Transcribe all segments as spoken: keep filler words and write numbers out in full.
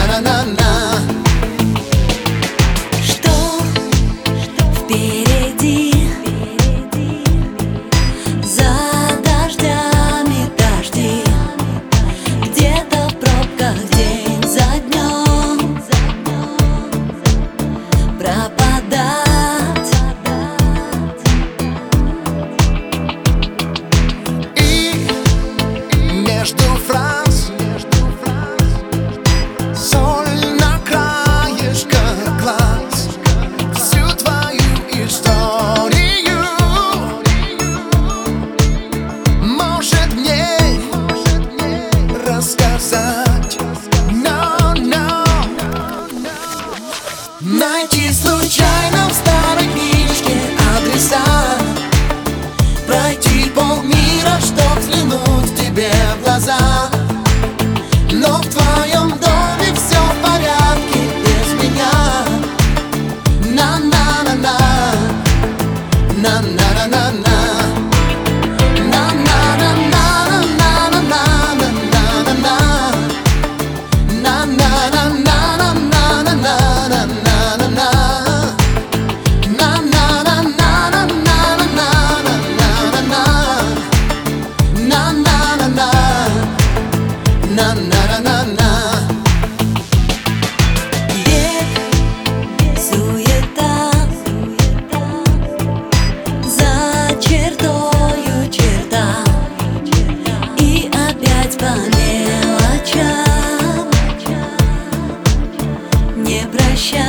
на-на-на-на. Что впереди? За дождями дожди, где-то в пробках день за днем пропадать. И между фраз соль на краешках глаз, всю твою историю может мне рассказать. Но, но найти случайно в старой книжке адреса, пройти полмира, чтоб взглянуть тебе в глаза. Но в твоем доме все в порядке без меня. На-на-на-на, на-на-на-на-на, на-на-на-на. Век, суета, за чертою черта, и опять по мелочам не прощать.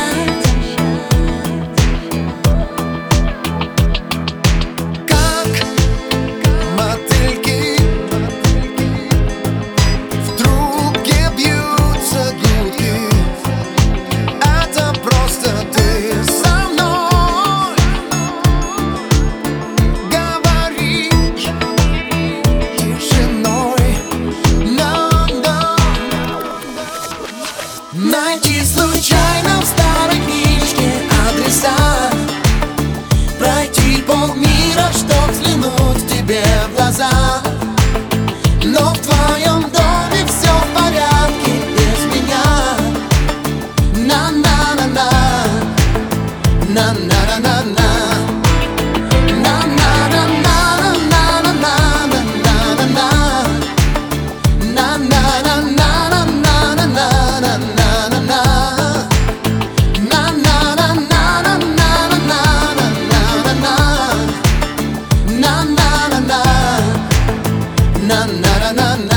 Как мотыльки в трубке бьются гудки. Это просто ты со мной говоришь тишиной. Но, но найти случайно в старой книжке адреса, пройти полмира, чтоб взглянуть тебе в глаза. Но в твоем доме все в порядке без меня. На-на-на-на, на-на-на-на-на, na na na na.